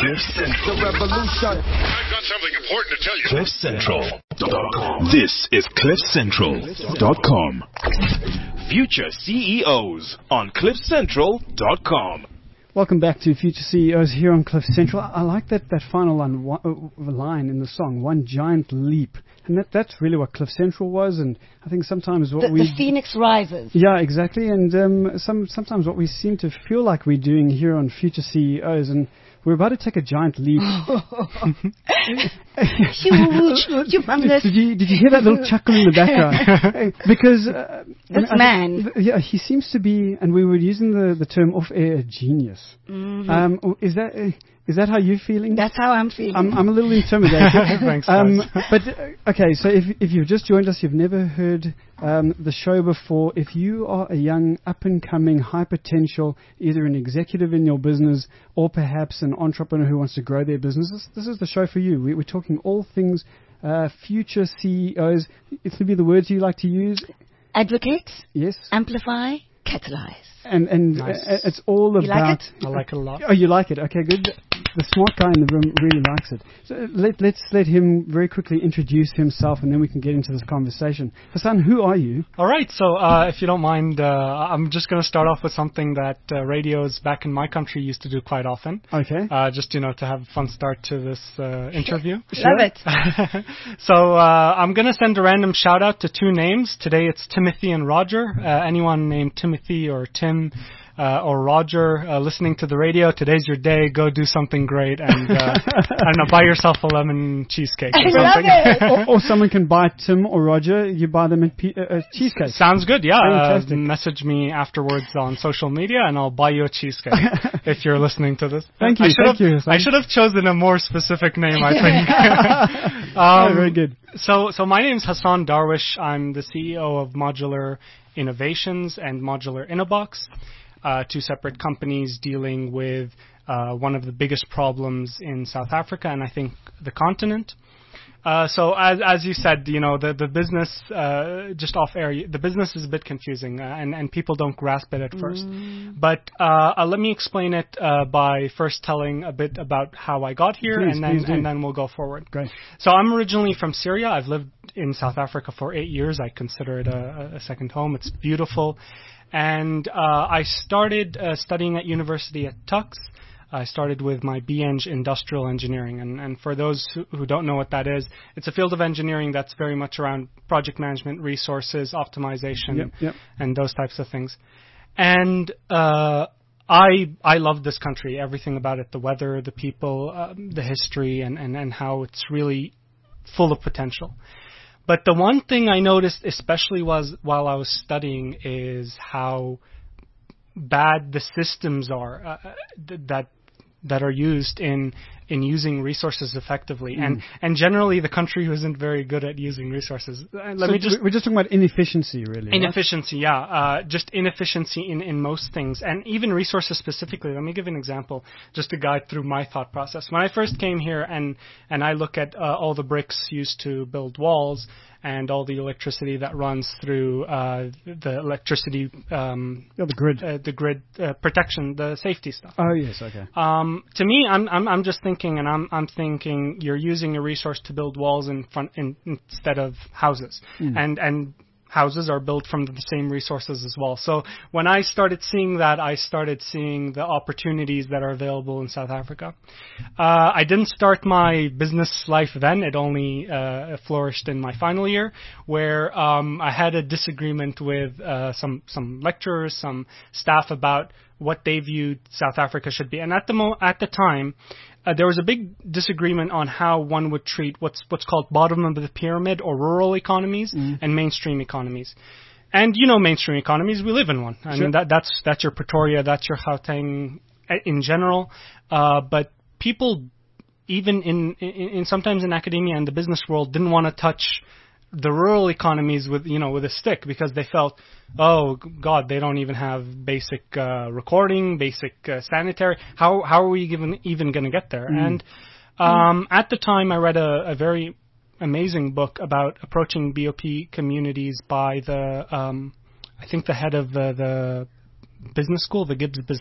The revolution. I've got something important to tell you. CliffCentral.com. This is CliffCentral.com. Future CEOs on CliffCentral.com. Welcome back to Future CEOs here on Cliff Central. I like that final line in the song, one giant leap. And that's really what Cliff Central was, and I think sometimes what the phoenix rises. Yeah, exactly, and sometimes what we seem to feel like we're doing here on Future CEOs, and we're about to take a giant leap. Huge! Did you hear that little chuckle in the background? Because this man, he seems to be, and we were using the term off-air, a genius. Mm-hmm. Is that how you're feeling? That's how I'm feeling. I'm a little intimidated. Thanks, guys. But okay, so if you've just joined us, you've never heard the show before. If you are a young, up-and-coming, high potential, either an executive in your business or perhaps an entrepreneur who wants to grow their business, this is the show for you. We're talking all things future CEOs. It could be the words you like to use. Advocate. Yes. Amplify. Catalyze. And nice. It's all about... You like it? I like it a lot. Oh, you like it? Okay, good. The smart guy in the room really likes it. So let's let him very quickly introduce himself, and then we can get into this conversation. Hassan, who are you? All right, so if you don't mind, I'm just going to start off with something that radios back in my country used to do quite often. Okay. Just, to have a fun start to this interview. Love it. So I'm going to send a random shout-out to two names. Today it's Timothy and Roger. Anyone named Timothy or Tim or Roger listening to the radio, today's your day. Go do something great and, I don't know, buy yourself a lemon cheesecake or something. Love it. or someone can buy Tim or Roger. You buy them a cheesecake. Sounds good, yeah. Fantastic. Message me afterwards on social media and I'll buy you a cheesecake if you're listening to this. Thank you. I should have chosen a more specific name, I think. Very good. So my name's Hassan Darwish. I'm the CEO of Modular Innovations and Modular Innobox. Two separate companies dealing with one of the biggest problems in South Africa and I think the continent. So as you said, the business, just off air, the business is a bit confusing and people don't grasp it at first. But let me explain it by first telling a bit about how I got here and then we'll go forward. Great. So I'm originally from Syria. I've lived in South Africa for 8 years. I consider it a second home. It's beautiful. And I started studying at university at Tux. I started with my BEng Industrial Engineering. And for those who don't know what that is, it's a field of engineering that's very much around project management, resources, optimization, and those types of things. And I love this country, everything about it, the weather, the people, the history, and how it's really full of potential. But the one thing I noticed, especially while I was studying, is how bad the systems are that are used in using resources effectively, and generally the country isn't very good at using resources. We're just talking about inefficiency, really. Inefficiency, right? Yeah, just inefficiency in most things, and even resources specifically. Let me give an example, just to guide through my thought process. When I first came here, and I look at all the bricks used to build walls, and all the electricity that runs through the electricity, the grid, the grid protection, the safety stuff. Oh yes, okay. To me, I'm just thinking, and I'm thinking, you're using a resource to build walls instead of houses, and houses are built from the same resources as well. So when I started seeing that, I started seeing the opportunities that are available in South Africa. I didn't start my business life then. It only flourished in my final year, where I had a disagreement with some lecturers, some staff about what they viewed South Africa should be. And at the time, there was a big disagreement on how one would treat what's called bottom of the pyramid or rural economies and mainstream economies. And mainstream economies, we live in one. I mean, that's your Pretoria, that's your Gauteng in general. But people, even in sometimes in academia and the business world, didn't want to touch the rural economies with a stick, because they felt, oh God, they don't even have basic recording, basic sanitary. How are we even going to get there? And at the time, I read a very amazing book about approaching BOP communities by I think the head of the business school, the Gibbs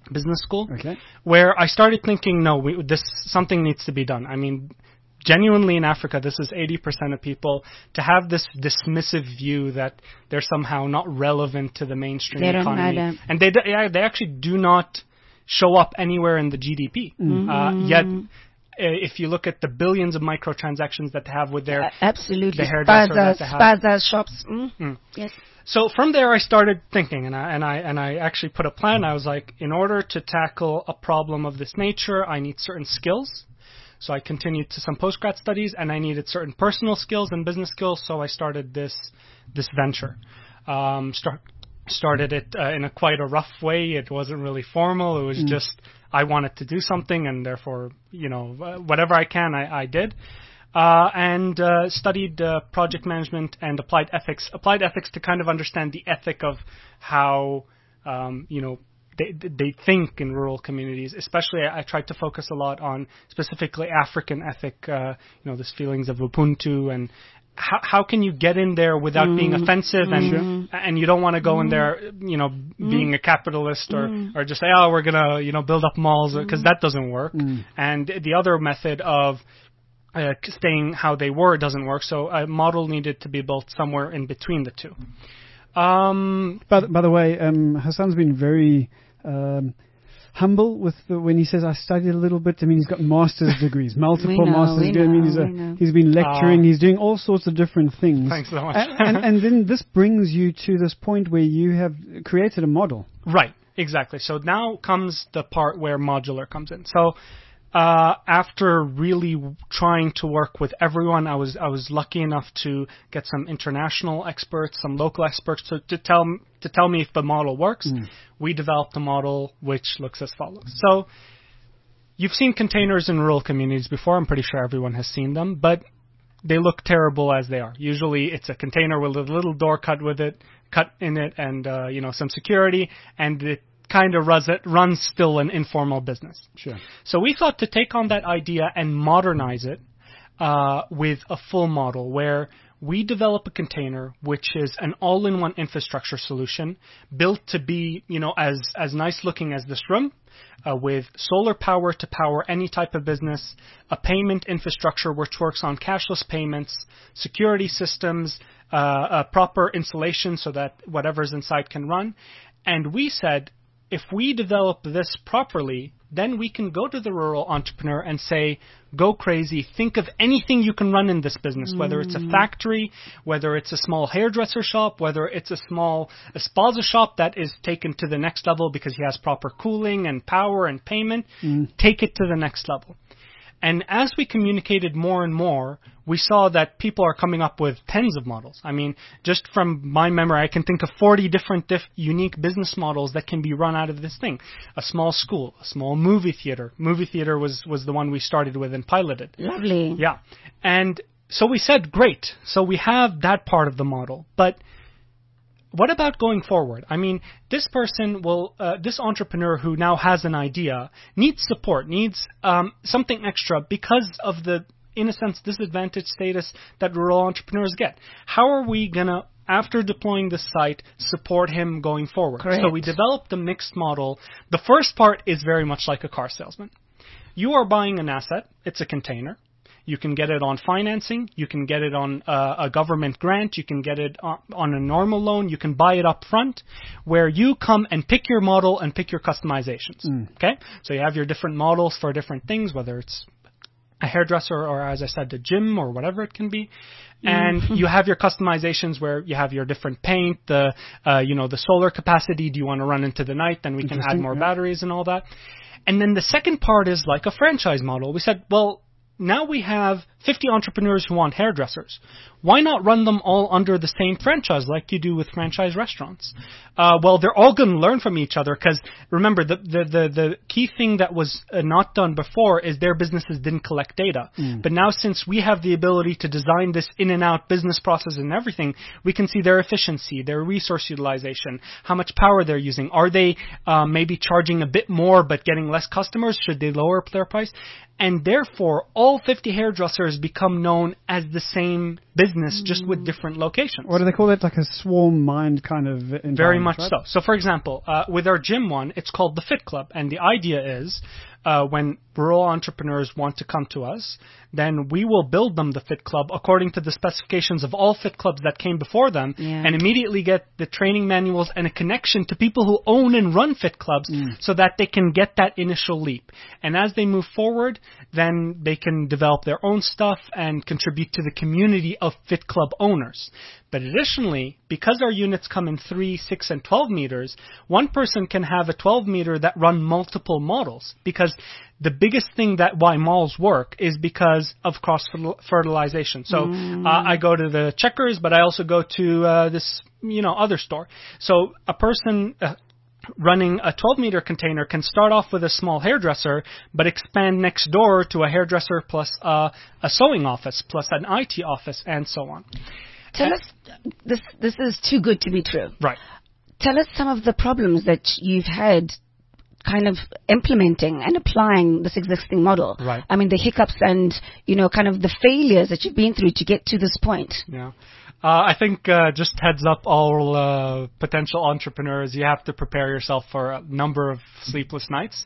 business school, Okay. where I started thinking, no, something needs to be done. I mean, genuinely in Africa, this is 80% of people, to have this dismissive view that they're somehow not relevant to the mainstream They don't economy. matter. And they actually do not show up anywhere in the GDP. Yet, if you look at the billions of microtransactions that they have with their Absolutely. the hairdresser that they have. Spaza shops. Yes. So from there, I started thinking, and I actually put a plan. I was like, in order to tackle a problem of this nature, I need certain skills. So I continued to some postgrad studies, and I needed certain personal skills and business skills. So I started this venture. Started it in quite a rough way. It wasn't really formal. It was just I wanted to do something, and therefore, whatever I can, I did. And studied project management and applied ethics. Applied ethics to kind of understand the ethic of how, they think in rural communities. Especially, I tried to focus a lot on specifically African ethic, this feelings of Ubuntu and how can you get in there without being offensive and you don't want to go in there, being a capitalist or just say, oh, we're going to, build up malls because that doesn't work. And the other method of staying how they were doesn't work. So a model needed to be built somewhere in between the two. By the way, Hassan's been very humble with when he says I studied a little bit. I mean, he's got master's degrees, multiple master's degrees. I mean, he's been lecturing. He's doing all sorts of different things. Thanks so much. and then this brings you to this point where you have created a model. Right. Exactly. So now comes the part where modular comes in. So after really trying to work with everyone, I was lucky enough to get some international experts, some local experts to tell me if the model works. We developed a model which looks as follows. So you've seen containers in rural communities before. I'm pretty sure everyone has seen them, but they look terrible as they are. Usually it's a container with a little door cut in it and some security, and it kind of runs still an informal business. Sure. So we thought to take on that idea and modernize it with a full model where we develop a container which is an all-in-one infrastructure solution built to be, as nice looking as this room, with solar power to power any type of business, a payment infrastructure which works on cashless payments, security systems, a proper insulation so that whatever's inside can run. And we said, if we develop this properly, then we can go to the rural entrepreneur and say, go crazy, think of anything you can run in this business, whether it's a factory, whether it's a small hairdresser shop, whether it's a small spaza shop that is taken to the next level because he has proper cooling and power and payment, take it to the next level. And as we communicated more and more, we saw that people are coming up with tens of models. I mean, just from my memory, I can think of 40 different unique business models that can be run out of this thing. A small school, a small movie theater. Movie theater was the one we started with and piloted. Lovely. Yeah. And so we said, great. So we have that part of the model. But what about going forward? I mean, this person this entrepreneur who now has an idea needs support, needs something extra because of the, in a sense, disadvantaged status that rural entrepreneurs get. How are we going to, after deploying the site, support him going forward? Correct. So we developed the mixed model. The first part is very much like a car salesman. You are buying an asset. It's a container. You can get it on financing. You can get it on a government grant. You can get it on a normal loan. You can buy it up front, where you come and pick your model and pick your customizations. Okay? So you have your different models for different things, whether it's a hairdresser or, as I said, the gym or whatever it can be. And you have your customizations where you have your different paint, the solar capacity. Do you want to run into the night? Then we can add more batteries and all that. And then the second part is like a franchise model. We said, well, now we have 50 entrepreneurs who want hairdressers. Why not run them all under the same franchise like you do with franchise restaurants? Well, they're all going to learn from each other because, remember, the key thing that was not done before is their businesses didn't collect data. But now, since we have the ability to design this in and out business process and everything, we can see their efficiency, their resource utilization, how much power they're using. Are they maybe charging a bit more but getting less customers? Should they lower their price? And therefore, all 50 hairdressers entrepreneurs become known as the same business, just with different locations. What do they call it? Like a swarm mind kind of environment, Very much right? so. So, for example, with our gym one, it's called the Fit Club, and the idea is when rural entrepreneurs want to come to us, then we will build them the Fit Club according to the specifications of all Fit Clubs that came before them, and immediately get the training manuals and a connection to people who own and run Fit Clubs so that they can get that initial leap. And as they move forward, then they can develop their own stuff and contribute to the community of Fit Club owners. But additionally, because our units come in 3, 6, and 12 meters, one person can have a 12 meter that run multiple models, because the biggest thing that why malls work is because of cross-fertilization. So I go to the Checkers, but I also go to this other store. So a person running a 12-meter container can start off with a small hairdresser, but expand next door to a hairdresser plus a sewing office, plus an IT office, and so on. Tell us, this is too good to be true. Right. Tell us some of the problems that you've had kind of implementing and applying this existing model. Right. I mean, the hiccups and, kind of the failures that you've been through to get to this point. Yeah. I think just heads up all potential entrepreneurs, you have to prepare yourself for a number of sleepless nights.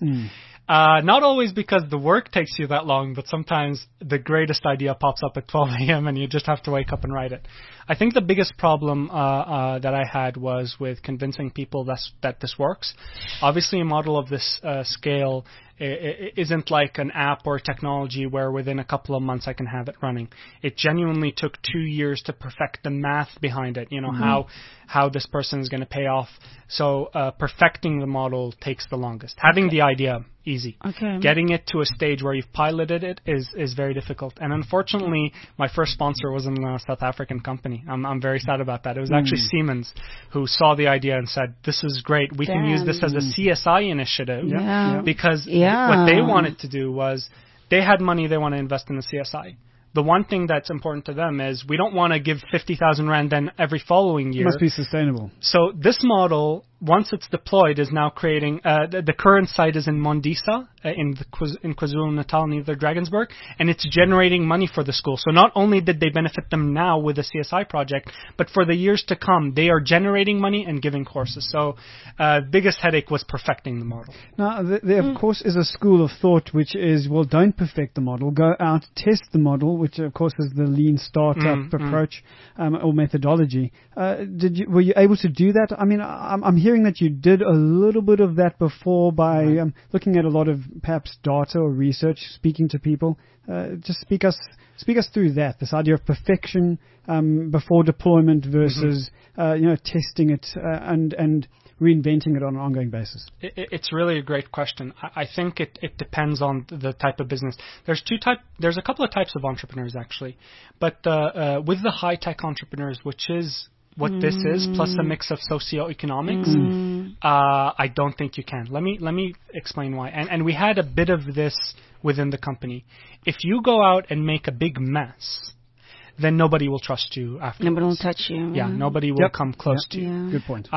Not always because the work takes you that long, but sometimes the greatest idea pops up at 12 a.m. and you just have to wake up and write it. I think the biggest problem that I had was with convincing people that this works. Obviously, a model of this scale isn't like an app or technology where within a couple of months I can have it running. It genuinely took 2 years to perfect the math behind it, how this person is going to pay off. So perfecting the model takes the longest. Having the idea, easy. Okay. Getting it to a stage where you've piloted it is very difficult. And unfortunately, my first sponsor was a South African company. I'm very sad about that. It was actually Siemens who saw the idea and said, this is great. We can use this as a CSI initiative. Because what they wanted to do was they had money they want to invest in the CSI. The one thing that's important to them is we don't want to give 50,000 Rand then every following year. It must be sustainable. So this model, once it's deployed, is now creating, the current site is in Mondisa, in KwaZulu-Natal near Drakensberg, and it's generating money for the school. So not only did they benefit them now with the CSI project, but for the years to come, they are generating money and giving courses. So biggest headache was perfecting the model. Now, there of course is a school of thought which is, well, don't perfect the model, go out, test the model, which of course is the lean startup approach or methodology. Were you able to do that? I mean, I'm hearing that you did a little bit of that before by looking at a lot of perhaps data or research, speaking to people. Just speak us through that. This idea of perfection before deployment versus testing it and reinventing it on an ongoing basis. It's really a great question. I think it depends on the type of business. There's a couple of types of entrepreneurs actually, but with the high tech entrepreneurs, which is what this is, plus a mix of socioeconomics, I don't think you can. Let me explain why. And we had a bit of this within the company. If you go out and make a big mess, then nobody will trust you afterwards. Nobody will touch you. Yeah, nobody will come close to you. Yeah. Good point.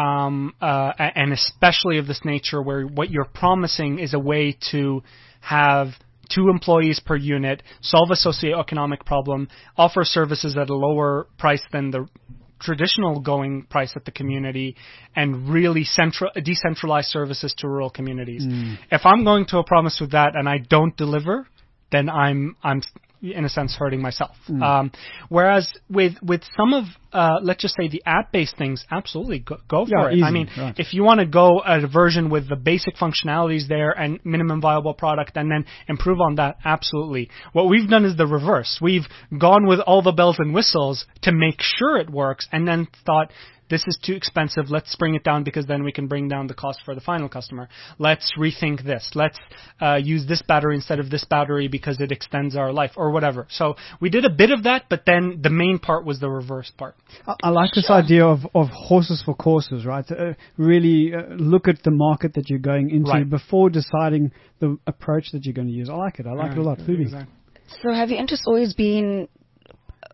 And especially of this nature where what you're promising is a way to have 2 employees per unit, solve a socioeconomic problem, offer services at a lower price than the traditional going price at the community, and really decentralize services to rural communities. If I'm going to a promise with that and I don't deliver, then I'm in a sense hurting myself. Whereas with some of let's just say the app-based things, absolutely go for it. Easy, I mean, if you want to go at a version with the basic functionalities there and minimum viable product and then improve on that, absolutely. What we've done is the reverse. We've gone with all the bells and whistles to make sure it works and then thought, this is too expensive, let's bring it down because then we can bring down the cost for the final customer. Let's rethink this. Let's use this battery instead of this battery because it extends our life or whatever. So we did a bit of that, but then the main part was the reverse part. I like this idea of horses for courses, right? Really look at the market that you're going into before deciding the approach that you're going to use. I like it. I like it a lot. Phoebe. Exactly. So have your interest always been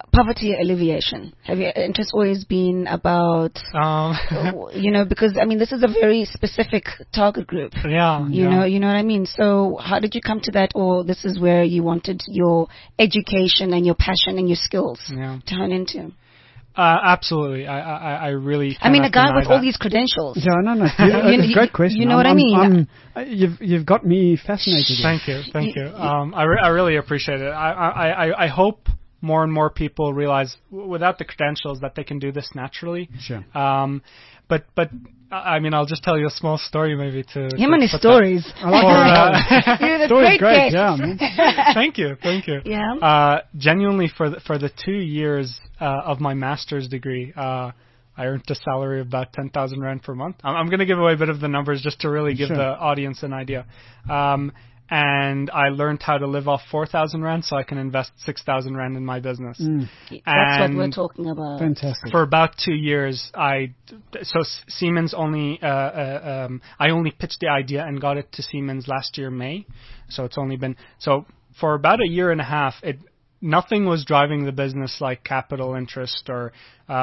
poverty alleviation? Have your interest always been about, because I mean, this is a very specific target group. Yeah. You know what I mean? So how did you come to that, or this is where you wanted your education and your passion and your skills to turn into? Absolutely. I really. I mean, a guy with that. all these credentials. Yeah, no. It's a great question. You know what I mean? You've got me fascinated. Thank you. I really appreciate it. I hope more and more people realize without the credentials that they can do this naturally. Sure. But I mean, I'll just tell you a small story maybe to... Him and his stories. You're the Story's great, guest. yeah. Man. Thank you. Yeah. Genuinely, for the 2 years of my master's degree, I earned a salary of about 10,000 Rand per month. I'm going to give away a bit of the numbers just to really give the audience an idea. And I learned how to live off 4,000 Rand so I can invest 6,000 Rand in my business. That's what we're talking about. Fantastic. For about 2 years, Siemens only, I only pitched the idea and got it to Siemens last year, May. So it's only been, for about a year and a half, nothing was driving the business like capital interest or,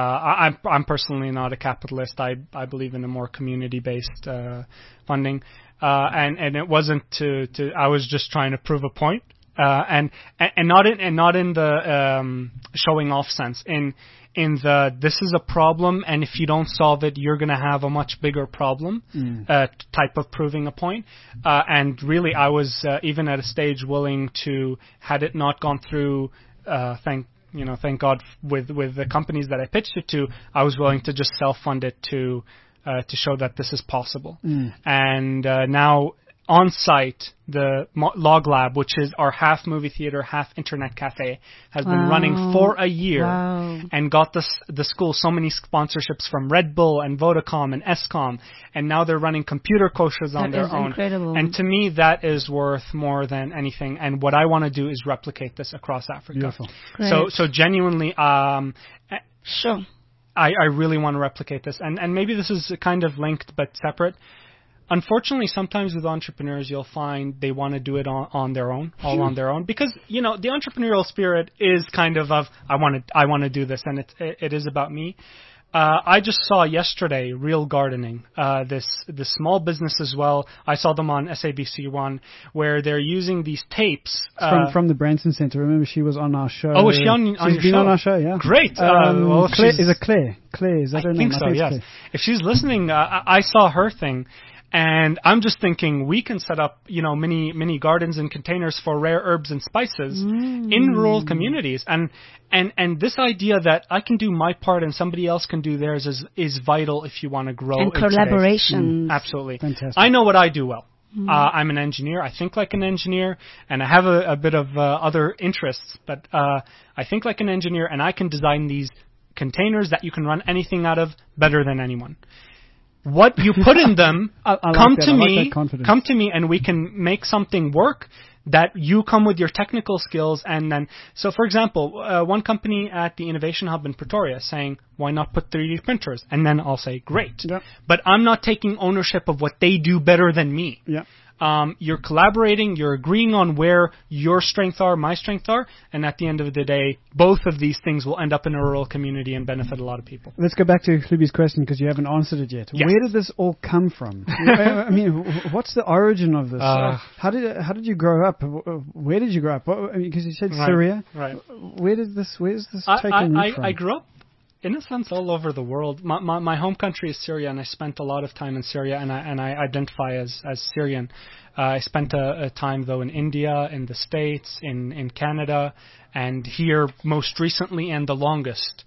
I'm personally not a capitalist. I believe in a more community-based, funding. And it wasn't I was just trying to prove a point, and not in the, showing off sense, in the, this is a problem, and if you don't solve it, you're gonna have a much bigger problem, type of proving a point. And really I was, even at a stage willing to, had it not gone through, thank God with the companies that I pitched it to, I was willing to just self-fund it to show that this is possible. And now on site, the Log Lab, which is our half movie theater, half internet cafe, has been running for a year and got the school so many sponsorships from Red Bull and Vodacom and Escom, and now they're running computer koshas on their own. Incredible. And to me, that is worth more than anything. And what I want to do is replicate this across Africa. Beautiful. So genuinely, sure. I really want to replicate this. And maybe this is kind of linked but separate. Unfortunately, sometimes with entrepreneurs, you'll find they want to do it on their own, all on their own. Because, the entrepreneurial spirit is kind of I want to do this, and it is about me. I just saw yesterday Real Gardening, this small business as well. I saw them on SABC1, where they're using these tapes. From the Branson Center. Remember, she was on our show. Oh, was she on your show? She's been on our show, yeah. Great. Claire, is it Claire? Claire, is that her name? I think so, yes. Claire. If she's listening, I saw her thing. And I'm just thinking we can set up, mini gardens and containers for rare herbs and spices in rural communities. And this idea that I can do my part and somebody else can do theirs is vital if you want to grow. And collaborations. Absolutely. Fantastic. I know what I do well. I'm an engineer. I think like an engineer, and I have a bit of other interests, but I think like an engineer, and I can design these containers that you can run anything out of better than anyone. What you put in them, come to me, and we can make something work that you come with your technical skills. And then, so for example, one company at the Innovation Hub in Pretoria saying, why not put 3D printers? And then I'll say, great. Yep. But I'm not taking ownership of what they do better than me. Yeah. You're collaborating, you're agreeing on where your strengths are, my strengths are, and at the end of the day, both of these things will end up in a rural community and benefit a lot of people. Let's go back to Hlubi's question because you haven't answered it yet. Yes. Where did this all come from? I mean, what's the origin of this? How did you grow up? Where did you grow up? Because you said Syria. Right. Where's this taken root from? I grew up, in a sense, all over the world. My home country is Syria, and I spent a lot of time in Syria, and I identify as Syrian. I spent a time, though, in India, in the States, in Canada, and here most recently and the longest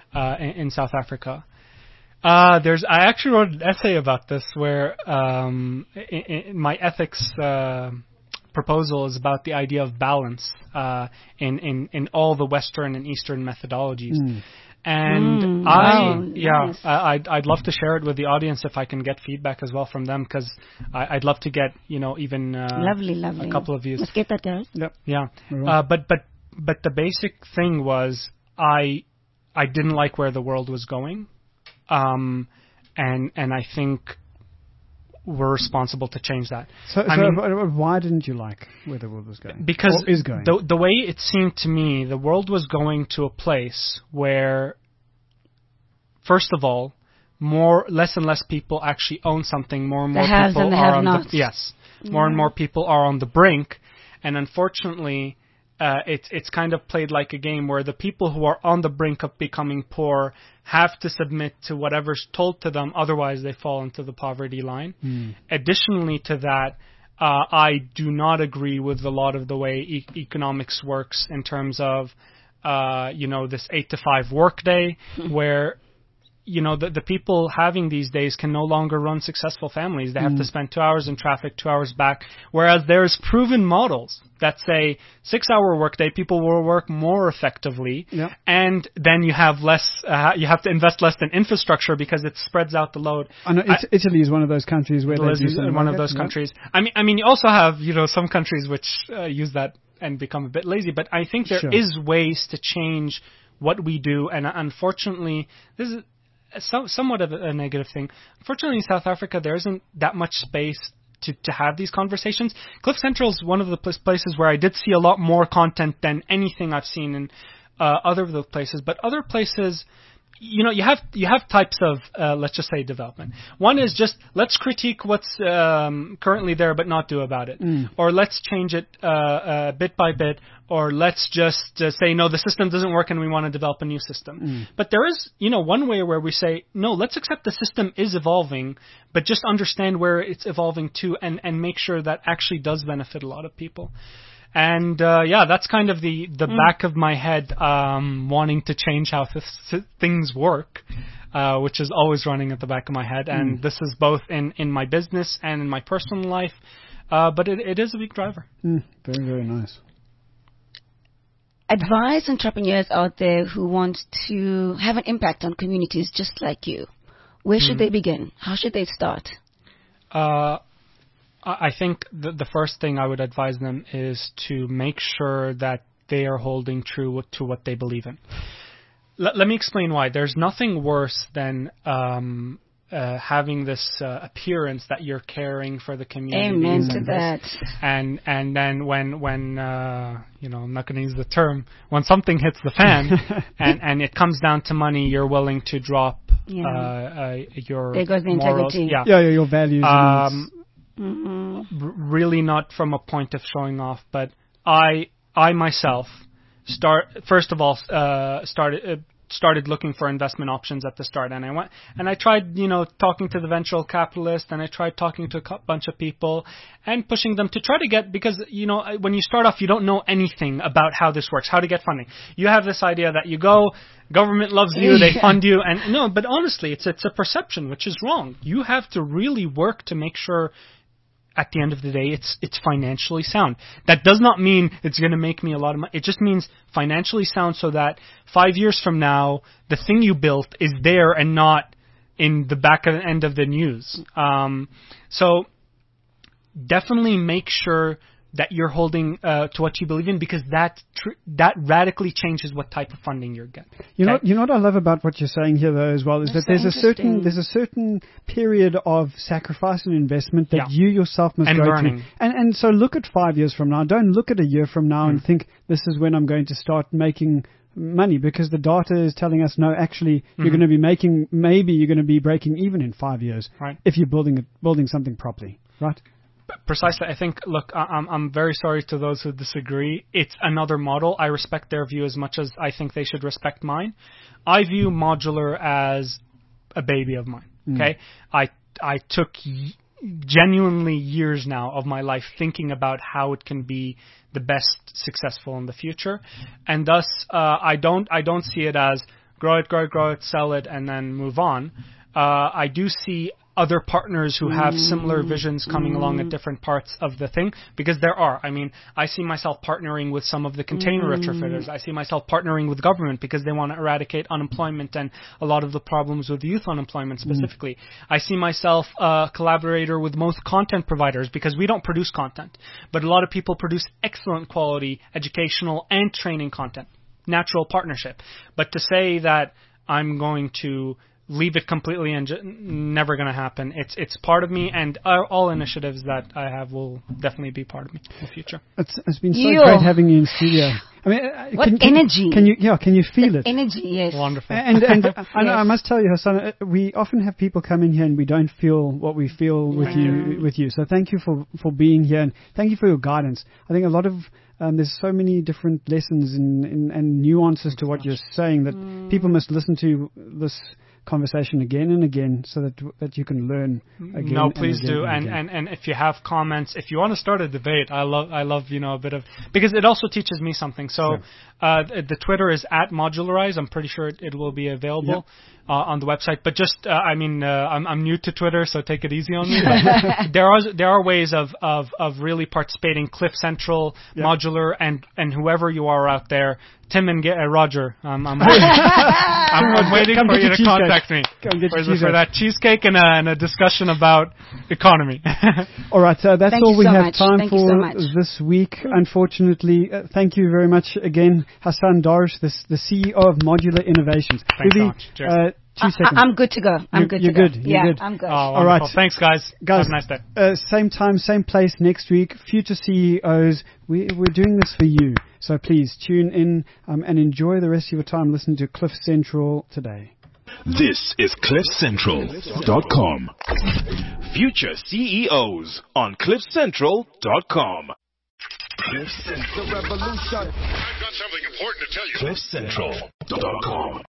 in South Africa. I actually wrote an essay about this where in my ethics proposal is about the idea of balance in all the Western and Eastern methodologies. And nice. I'd love to share it with the audience if I can get feedback as well from them, because I'd love to get even lovely a couple of views. Let's get that, guys. Yep. Yeah. But the basic thing was I didn't like where the world was going, and I think we're responsible to change that. Why didn't you like where the world was going? Because or is going? The way it seemed to me, the world was going to a place where, first of all, less and less people actually own something. More and more people are on the more and more people are on the brink, and unfortunately, it's kind of played like a game where the people who are on the brink of becoming poor have to submit to whatever's told to them, otherwise they fall into the poverty line. Additionally to that, I do not agree with a lot of the way economics works in terms of, this 8 to 5 workday, where the people having these days can no longer run successful families. They have to spend 2 hours in traffic, 2 hours back, whereas there's proven models that say 6-hour workday, people will work more effectively, and then you have less, you have to invest less in infrastructure because it spreads out the load. I know Italy is one of those countries where they do something one like of those that, countries. I mean, you also have, some countries which use that and become a bit lazy, but I think there is ways to change what we do, and unfortunately, this is somewhat of a negative thing. Unfortunately, in South Africa, there isn't that much space to have these conversations. Cliff Central is one of the places where I did see a lot more content than anything I've seen in other of the places. But other places, you have types of, let's just say, development. One is just, let's critique what's currently there but not do about it. Or let's change it bit by bit. Or let's just say, no, the system doesn't work and we want to develop a new system. But there is, one way where we say, no, let's accept the system is evolving, but just understand where it's evolving to and make sure that actually does benefit a lot of people. And that's kind of the back of my head, wanting to change how things work, which is always running at the back of my head. And this is both in my business and in my personal life, but it is a big driver. Very, very nice. Advise entrepreneurs out there who want to have an impact on communities just like you. Where should they begin? How should they start? I think the first thing I would advise them is to make sure that they are holding true to what they believe in. Let me explain why. There's nothing worse than having this appearance that you're caring for the community. Amen to that. And then when I'm not going to use the term, when something hits the fan and it comes down to money, you're willing to drop your there goes the morals. integrity. Your values. Really not from a point of showing off, but I myself started looking for investment options at the start, and I tried talking to the venture capitalist, and I tried talking to a bunch of people and pushing them to try to get, because when you start off you don't know anything about how this works, how to get funding. You have this idea that you go, government loves you, they fund you, and no, but honestly it's a perception which is wrong. You have to really work to make sure at the end of the day, it's financially sound. That does not mean it's going to make me a lot of money. It just means financially sound, so that 5 years from now, the thing you built is there and not in the back end of the news. So definitely make sure that you're holding to what you believe in, because that radically changes what type of funding you're getting. You know what I love about what you're saying here, though, as well, is that there's a certain period of sacrifice and investment that you yourself must go through. And so look at 5 years from now. Don't look at a year from now and think this is when I'm going to start making money, because the data is telling us no, actually you're going to be maybe you're going to be breaking even in 5 years if you're building something properly, right? Precisely. I think, look, I'm very sorry to those who disagree. It's another model. I respect their view as much as I think they should respect mine. I view modular as a baby of mine. Okay, I took genuinely years now of my life thinking about how it can be the best successful in the future, and thus I don't see it as grow it, sell it, and then move on. I do see other partners who have similar visions coming along at different parts of the thing, because there are. I mean, I see myself partnering with some of the container retrofitters. I see myself partnering with government because they want to eradicate unemployment and a lot of the problems with youth unemployment specifically. I see myself a collaborator with most content providers because we don't produce content, but a lot of people produce excellent quality educational and training content. Natural partnership. But to say that I'm going to leave it completely and never going to happen. It's part of me, and all initiatives that I have will definitely be part of me in the future. It's been so great having you in studio. I mean, what energy? Can you feel it? Energy, yes. Wonderful. And I must tell you, Hassan, we often have people come in here and we don't feel what we feel with you. So thank you for being here, and thank you for your guidance. I think a lot of there's so many different lessons and nuances to what you're saying that people must listen to this conversation again and again so that you can learn again. No, please and again do. And if you have comments, if you want to start a debate, I love a bit of, because it also teaches me something. So the Twitter is @Modularize. I'm pretty sure it will be available on the website. But just I'm new to Twitter, so take it easy on me. But there are ways of really participating. Cliff Central, Modular, and whoever you are out there. Tim and Roger, I'm waiting for you to contact me for that cheesecake and a discussion about economy. All right, that's all we have time for this week. Cool. Unfortunately, thank you very much again, Hassan Darwish, the CEO of Modular Innovations. Thanks so much. Cheers. 2 seconds. I'm good to go. You're good. I'm good. Oh, all right. Thanks, guys. Have a nice day. Same time, same place next week. Future CEOs, we're doing this for you. So please tune in and enjoy the rest of your time listening to Cliff Central today. This is CliffCentral.com. Future CEOs on CliffCentral.com. The revolution. I've got something important to tell you. CliffCentral.com.